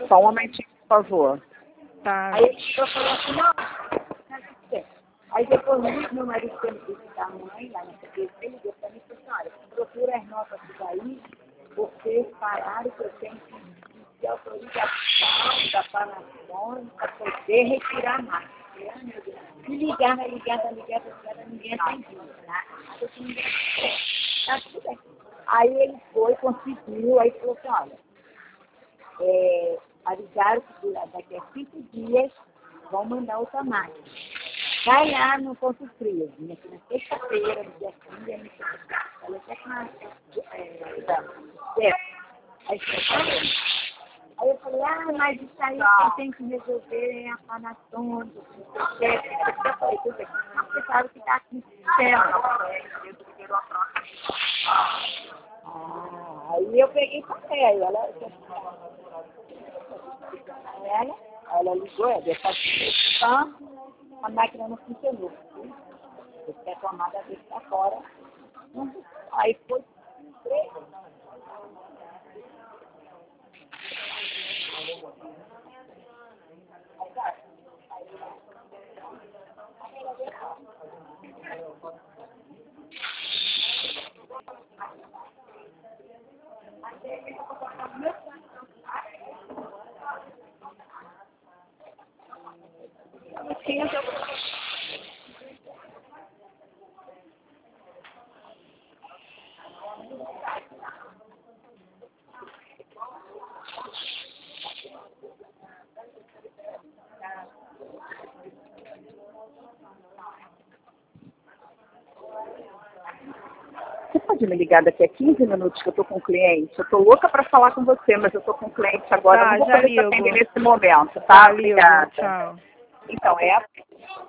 Só um momentinho, por favor. Tá. Aí eu falei assim, não. Aí depois meu marido foi me visitar a mãe, lá na secretaria, ele ligou para mim e falou assim, olha, procura as notas daí, vocês pararam que eu tenho que ter autorização da Panasonic para poder retirar a máquina. E ligava, ninguém atendia. Tá tudo bem. Aí ele foi, conseguiu, aí falou assim, olha, avisaram que daqui a 5 dias vão mandar outra máquina. Vai lá no Ponto Frio, vim aqui na sexta-feira, no dia 15, aí me falei até que aí eu falei, mas isso aí quem tem que resolver é a Panasonic, eu falei, tudo bem, você sabe que está aqui no sistema. Aí eu peguei e falei, aí ela ligou, deu satisfação, a máquina não funcionou. Porque a tomada dele está fora. Aí foi 3. Você pode me ligar daqui a 15 minutos que eu estou com um cliente? Eu estou louca para falar com você, mas eu estou com um cliente agora. Tá, Eu não vou já poder te ligo. atender nesse momento, tá? Tá, ligo. Obrigada. Tchau. Então,